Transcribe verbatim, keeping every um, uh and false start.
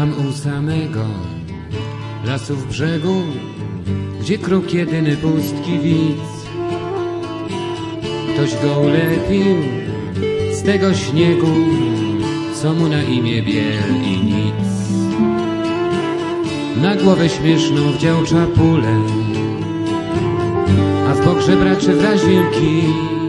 Tam u samego lasów brzegu, gdzie kruk jedyny pustki widz, ktoś go ulepił z tego śniegu, co mu na imię biel i nic. Na głowę śmieszną wdział czapulę, a w pogrzebraczy wraził kij.